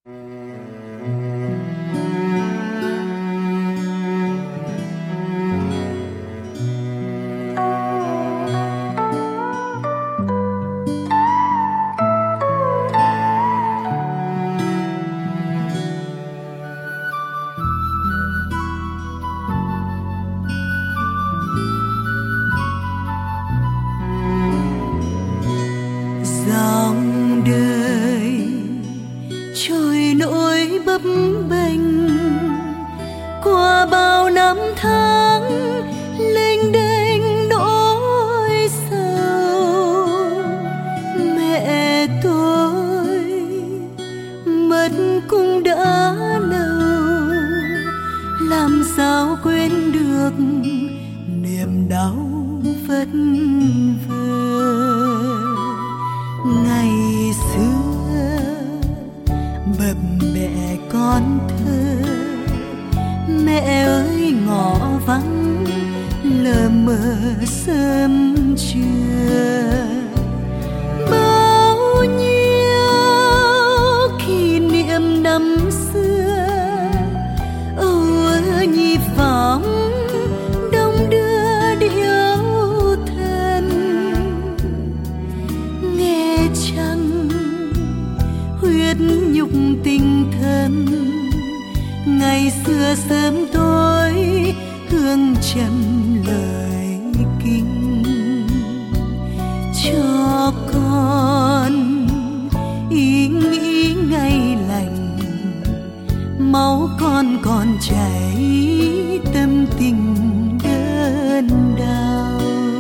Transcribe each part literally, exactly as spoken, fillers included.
Dòng đời trôi nổi bấp bênh qua bao năm tháng lênh đênh nỗi sầu. Mẹ tôi mất cũng đã lâu, làm sao quên được niềm đau vất vơ. Ngày xưa bập bẹ con thơ, mẹ ơi ngõ vắng lờ mờ sớm trưa. Bao nhiêu kỷ niệm năm xưa, âu nhịp vọng đông đưa điệu thân. Nghe chăng huyết nhục tình thân, ngày xưa sớm tối hương trầm lời kinh. Cho con ý nghĩ ngày lành, máu con còn chảy tâm tình đơn đau.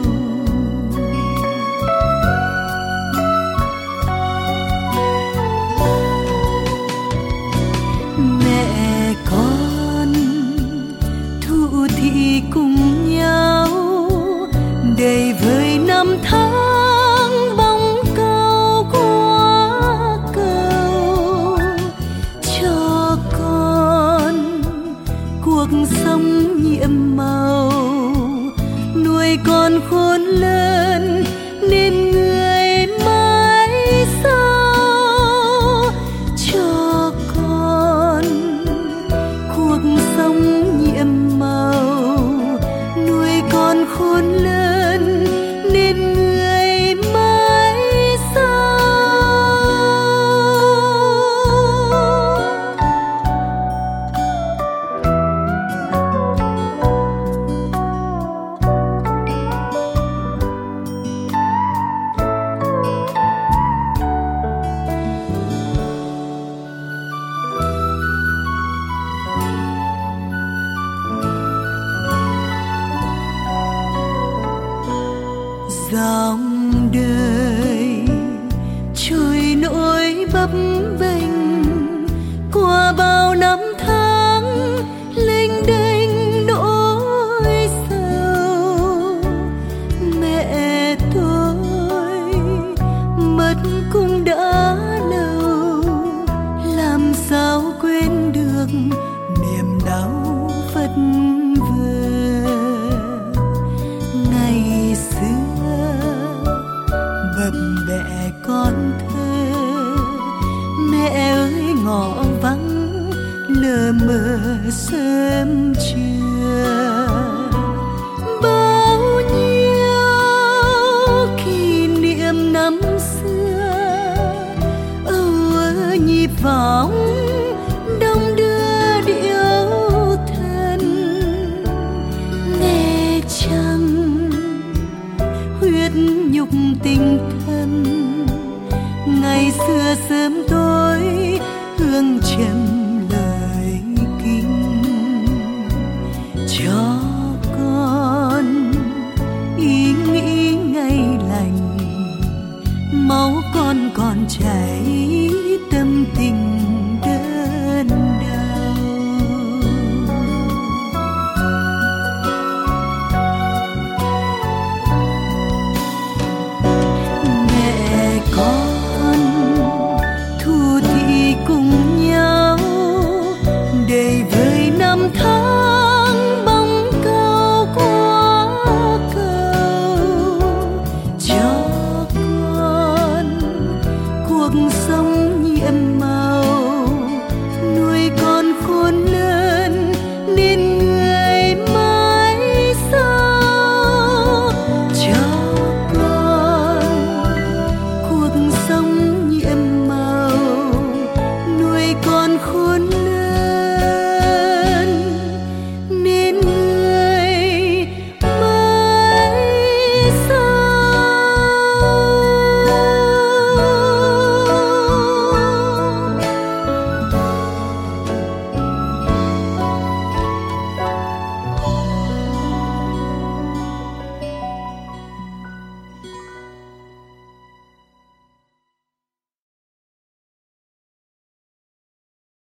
Mẹ con thụ thị cùng nhau, đầy vơi năm tháng bóng cao quá cầu. Cho con cuộc sống nhiệm màu, nuôi con khôn lớn nên người mãi sau. Cho con cuộc sống nhiệm màu, nuôi con khôn lớn nên người mãi sau. Dòng đời trôi nổi bấp bênh qua bao năm tháng lênh đênh nỗi sầu. Mẹ tôi mất cũng đã lâu, làm sao quên được niềm đau vất vơ. Ngày xưa bập bẹ con thơ, mẹ ơi ngõ vắng lờ mờ sớm trưa. Bao nhiêu kỷ niệm năm xưa, âu nhịp vọng đông đưa điệu thân. Nghe chăng huyết nhục tình thân, ngày xưa sớm tối hương trầm lời kinh. Cho con ý nghĩ ngày lành, máu con còn chảy tâm tình đơn đau. Mẹ con thù thị cùng nhau, đầy vơi năm tháng bóng cao quá cầu. Cho con cuộc sống nhiệm màu,